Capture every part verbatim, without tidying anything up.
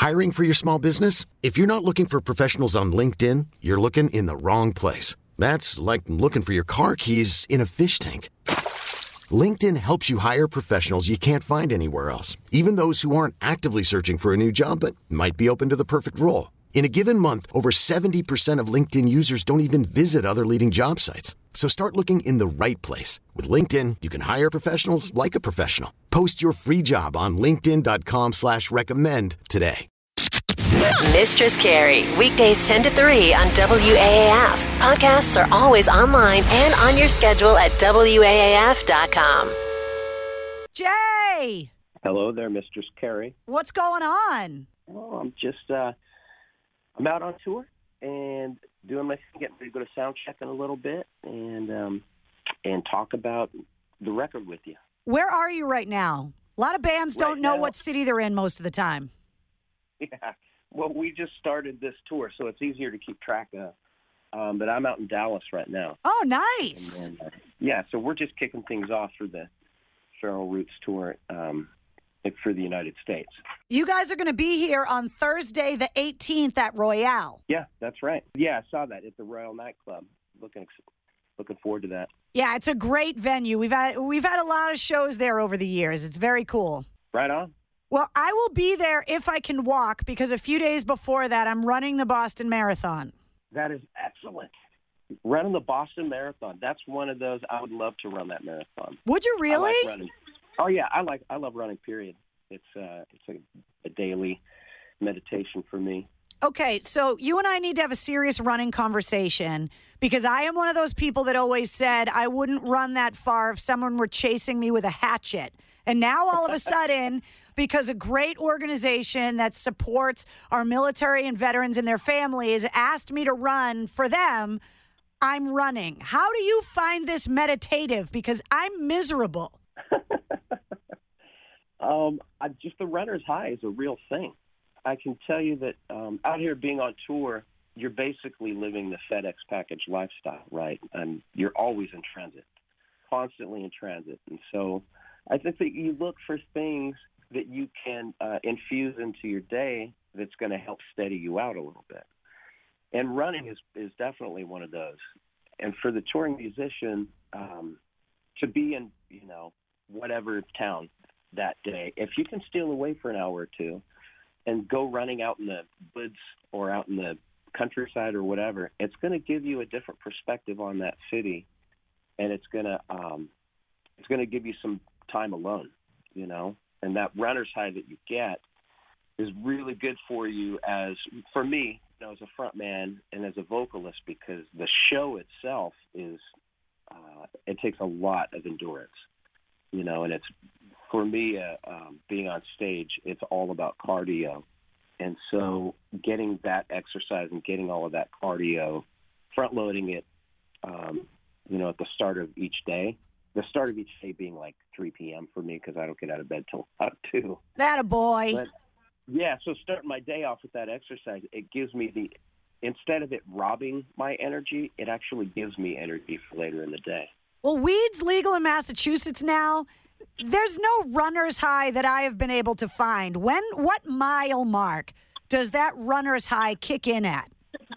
Hiring for your small business? If you're not looking for professionals on LinkedIn, you're looking in the wrong place. That's like looking for your car keys in a fish tank. LinkedIn helps you hire professionals you can't find anywhere else, even those who aren't actively searching for a new job but might be open to the perfect role. In a given month, over seventy percent of LinkedIn users don't even visit other leading job sites. So start looking in the right place. With LinkedIn, you can hire professionals like a professional. Post your free job on linkedin dot com slash recommend today. Mistress Carrie, weekdays ten to three on W A A F. Podcasts are always online and on your schedule at W A A F dot com. Jay! Hello there, Mistress Carrie. What's going on? Well, I'm just, uh, I'm out on tour and doing my thing, getting ready to go to sound check in a little bit and, um, and talk about the record with you. Where are you right now? A lot of bands Right don't know now- what city they're in most of the time. Yeah. Well, we just started this tour, so it's easier to keep track of. Um, but I'm out in Dallas right now. Oh, nice. And, uh, yeah, so we're just kicking things off for the Feral Roots tour um, for the United States. You guys are going to be here on Thursday the eighteenth at Royale. Yeah, that's right. Yeah, I saw that at the Royal Nightclub. Looking looking forward to that. Yeah, it's a great venue. We've had we've had a lot of shows there over the years. It's very cool. Right on. Well, I will be there if I can walk because a few days before that, I'm running the Boston Marathon. That is excellent. Running the Boston Marathon. That's one of those. I would love to run that marathon. Would you really? I like running. Oh yeah, I like. I love running. Period. It's uh, it's a, a daily meditation for me. Okay, so you and I need to have a serious running conversation because I am one of those people that always said I wouldn't run that far if someone were chasing me with a hatchet. And now all of a sudden, because a great organization that supports our military and veterans and their families asked me to run for them, I'm running. How do you find this meditative? Because I'm miserable. um, I, just the runner's high is a real thing. I can tell you that um, out here being on tour, you're basically living the FedEx package lifestyle, right? And you're always in transit, constantly in transit. And so I think that you look for things that you can uh, infuse into your day that's going to help steady you out a little bit. And running is, is definitely one of those. And for the touring musician, um, to be in, you know, whatever town that day, if you can steal away for an hour or two and go running out in the woods or out in the countryside or whatever, it's going to give you a different perspective on that city. And it's going to, um, it's going to give you some time alone, you know, and that runner's high that you get is really good for you as, for me, you know, as a front man and as a vocalist, because the show itself is, uh, it takes a lot of endurance, you know, and it's, for me, uh, um, being on stage, it's all about cardio. And so getting that exercise and getting all of that cardio, front loading it, um, you know, at the start of each day, the start of each day being like three p.m. for me because I don't get out of bed till about two. That a boy. But, yeah, so starting my day off with that exercise, it gives me the, instead of it robbing my energy, it actually gives me energy for later in the day. Well, weed's legal in Massachusetts now. There's no runner's high that I have been able to find. When, what mile mark does that runner's high kick in at?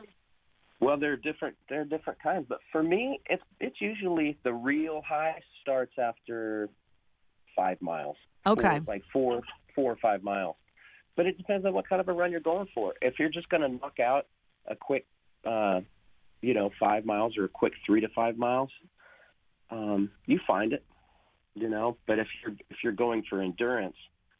Well, there are different there are different kinds, but for me, it's it's usually the real high starts after five miles. Okay, four, like four four or five miles. But it depends on what kind of a run you're going for. If you're just going to knock out a quick, uh, you know, five miles or a quick three to five miles, um, you find it, you know. But if you're if you're going for endurance,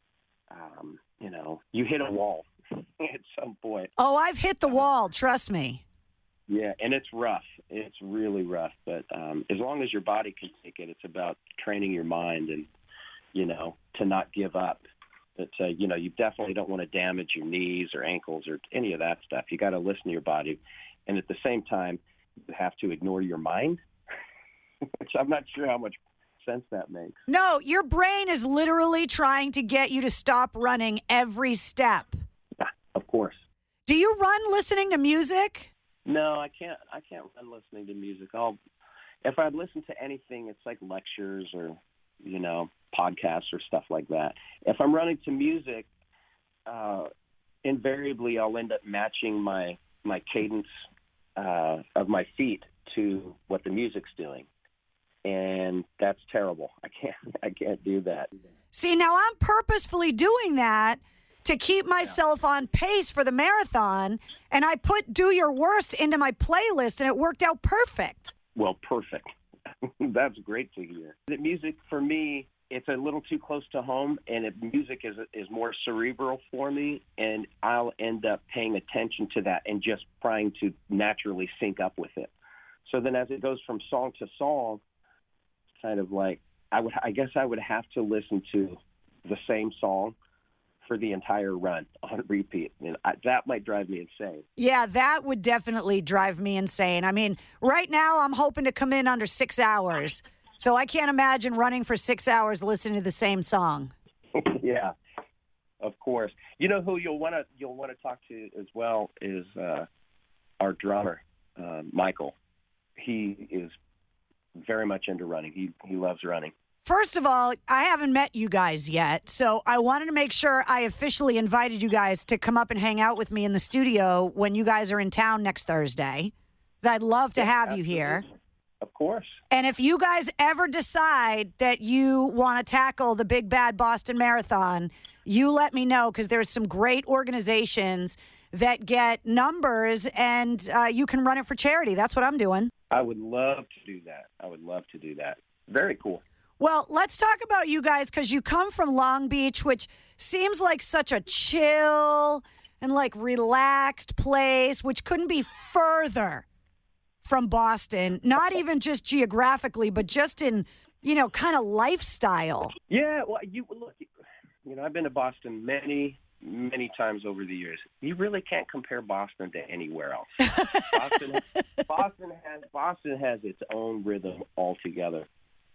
um, you know, you hit a wall at some point. Oh, I've hit the wall. Trust me. Yeah, and it's rough. It's really rough. But um, as long as your body can take it, it's about training your mind and, you know, to not give up. But, uh, you know, you definitely don't want to damage your knees or ankles or any of that stuff. You got to listen to your body. And at the same time, you have to ignore your mind, which I'm not sure how much sense that makes. No, your brain is literally trying to get you to stop running every step. Yeah, of course. Do you run listening to music? No, I can't. I can't run listening to music. I'll, if I listen to anything, it's like lectures or, you know, podcasts or stuff like that. If I'm running to music, uh, invariably I'll end up matching my my cadence uh, of my feet to what the music's doing, and that's terrible. I can't I can't do that. See, now I'm purposefully doing that to keep myself yeah. on pace for the marathon, and I put Do Your Worst into my playlist, and it worked out perfect. Well, perfect. That's great to hear. The music, for me, it's a little too close to home, and it, music is is more cerebral for me, and I'll end up paying attention to that and just trying to naturally sync up with it. So then as it goes from song to song, it's kind of like, I would, I guess I would have to listen to the same song for the entire run on repeat. And I, that might drive me insane. Yeah, that would definitely drive me insane. I mean, right now I'm hoping to come in under six hours. So I can't imagine running for six hours listening to the same song. Yeah, of course. You know who you'll want to you'll want to talk to as well is uh, our drummer, uh, Michael. He is very much into running. He he loves running. First of all, I haven't met you guys yet, so I wanted to make sure I officially invited you guys to come up and hang out with me in the studio when you guys are in town next Thursday. I'd love to yeah, have absolutely. you here. Of course. And if you guys ever decide that you want to tackle the big bad Boston Marathon, you let me know, because there's some great organizations that get numbers, and uh, you can run it for charity. That's what I'm doing. I would love to do that. I would love to do that. Very cool. Well, let's talk about you guys, because you come from Long Beach, which seems like such a chill and like relaxed place, which couldn't be further from Boston, not even just geographically, but just in, you know, kind of lifestyle. Yeah, well, you look, you know, I've been to Boston many, many times over the years. You really can't compare Boston to anywhere else. Boston, Boston has Boston has its own rhythm altogether.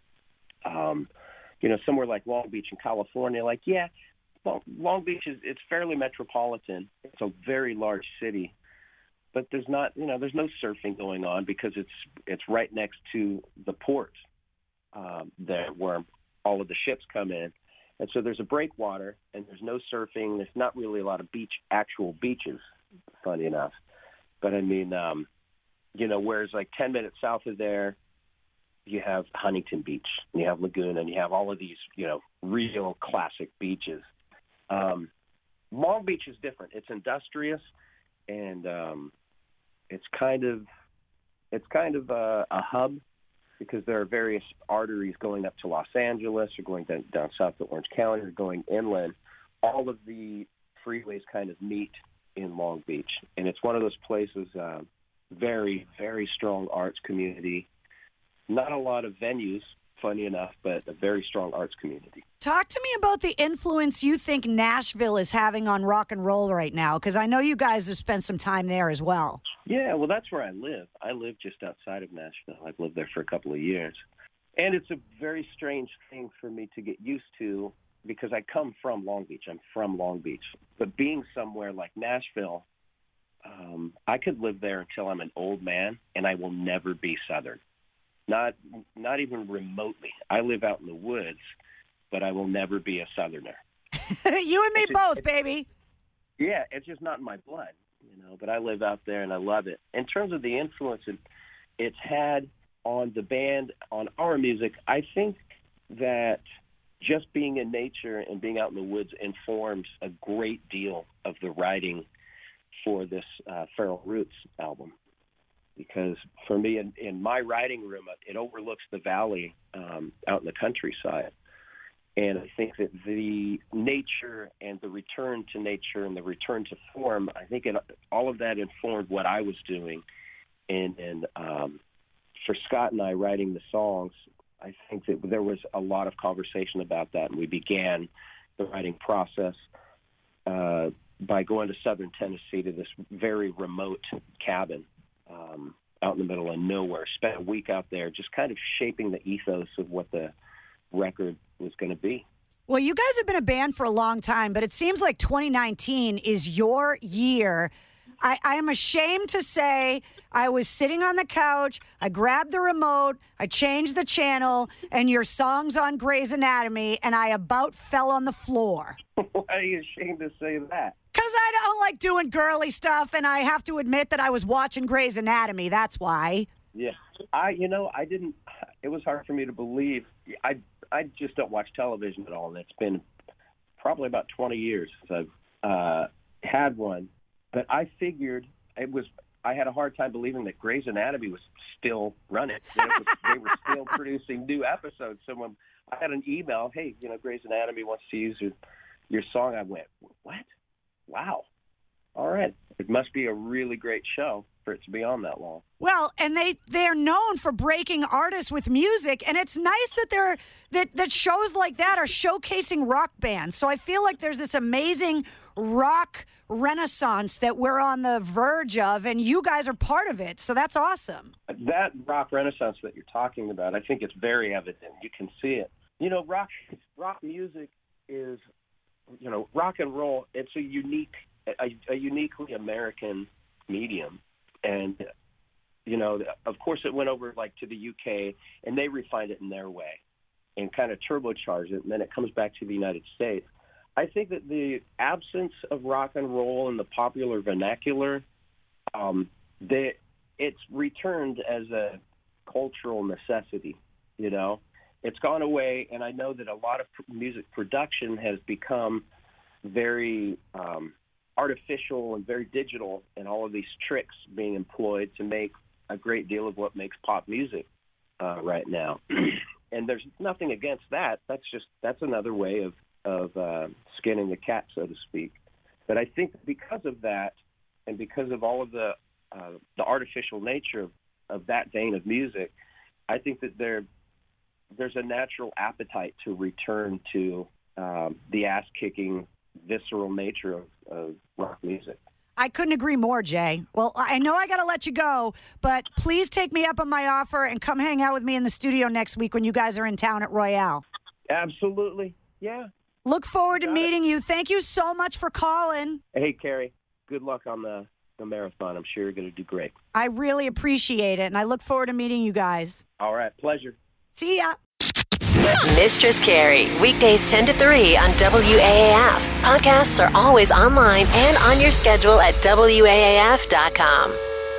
Um, you know, somewhere like Long Beach in California, like, yeah, well, Long Beach is it's fairly metropolitan. It's a very large city, but there's not, you know, there's no surfing going on because it's it's right next to the port um, there where all of the ships come in, and so there's a breakwater and there's no surfing. There's not really a lot of beach, actual beaches, funny enough. But I mean, um, you know, whereas like ten minutes south of there, you have Huntington Beach, and you have Laguna, and you have all of these, you know, real classic beaches. Um, Long Beach is different. It's industrious, and um, it's kind of it's kind of a, a hub because there are various arteries going up to Los Angeles or going down, down south to Orange County or going inland. All of the freeways kind of meet in Long Beach, and it's one of those places, uh, very, very strong arts community. Not a lot of venues, funny enough, but a very strong arts community. Talk to me about the influence you think Nashville is having on rock and roll right now, because I know you guys have spent some time there as well. Yeah, well, that's where I live. I live just outside of Nashville. I've lived there for a couple of years. And it's a very strange thing for me to get used to because I come from Long Beach. I'm from Long Beach. But being somewhere like Nashville, um, I could live there until I'm an old man, and I will never be Southern. Not not even remotely. I live out in the woods, but I will never be a Southerner. You and me it's both, just, baby. Yeah, it's just not in my blood, you know, but I live out there and I love it. In terms of the influence it, it's had on the band, on our music, I think that just being in nature and being out in the woods informs a great deal of the writing for this uh, Feral Roots album. Because for me, in, in my writing room, it overlooks the valley um, out in the countryside. And I think that the nature and the return to nature and the return to form, I think it, all of that informed what I was doing. And, and um, for Scott and I writing the songs, I think that there was a lot of conversation about that. And we began the writing process uh, by going to southern Tennessee to this very remote cabin. Um, out in the middle of nowhere, spent a week out there just kind of shaping the ethos of what the record was going to be. Well, you guys have been a band for a long time, but it seems like twenty nineteen is your year. I, I am ashamed to say I was sitting on the couch, I grabbed the remote, I changed the channel, and your song's on Grey's Anatomy, and I about fell on the floor. Why are you ashamed to say that? Because I don't like doing girly stuff, and I have to admit that I was watching Grey's Anatomy. That's why. Yeah. I, you know, I didn't, it was hard for me to believe. I, I just don't watch television at all, and it's been probably about twenty years since I've uh, had one. But I figured it was, I had a hard time believing that Grey's Anatomy was still running. That it was, they were still producing new episodes. So when I had an email, hey, you know, Grey's Anatomy wants to use your, your song, I went, what? Wow. All right. It must be a really great show for it to be on that long. Well, and they they're known for breaking artists with music, and it's nice that they're that that shows like that are showcasing rock bands. So I feel like there's this amazing rock renaissance that we're on the verge of, and you guys are part of it. So that's awesome. That rock renaissance that you're talking about, I think it's very evident. You can see it. You know, rock rock music is, you know, rock and roll. It's a unique, a, a uniquely American medium. And, you know, of course it went over like to the U K, and they refined it in their way and kind of turbocharged it, and then it comes back to the United States. I think that the absence of rock and roll in the popular vernacular, um, they, it's returned as a cultural necessity, you know. It's gone away, and I know that a lot of music production has become very um, artificial and very digital, and all of these tricks being employed to make a great deal of what makes pop music uh, right now. And there's nothing against that. That's just that's another way of of uh, skinning the cat, so to speak. But I think because of that, and because of all of the uh, the artificial nature of, of that vein of music, I think that there there's a natural appetite to return to um, the ass-kicking, visceral nature of, of rock music. I couldn't agree more, Jay. Well, I know I got to let you go, but please take me up on my offer and come hang out with me in the studio next week when you guys are in town at Royale. Absolutely. Yeah. Look forward to Got meeting it. you. Thank you so much for calling. Hey, Carrie, good luck on the, the marathon. I'm sure you're going to do great. I really appreciate it, and I look forward to meeting you guys. All right. Pleasure. See ya. Mistress Carrie, weekdays ten to three on W A A F. Podcasts are always online and on your schedule at W A A F dot com.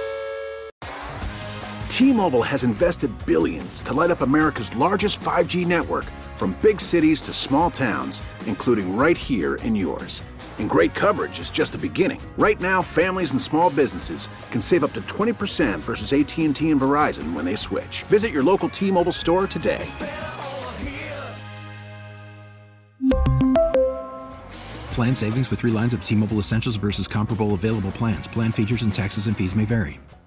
T-Mobile has invested billions to light up America's largest five G network, from big cities to small towns, including right here in yours. And great coverage is just the beginning. Right now, families and small businesses can save up to twenty percent versus A T and T and Verizon when they switch. Visit your local T-Mobile store today. Plan savings with three lines of T-Mobile Essentials versus comparable available plans. Plan features and taxes and fees may vary.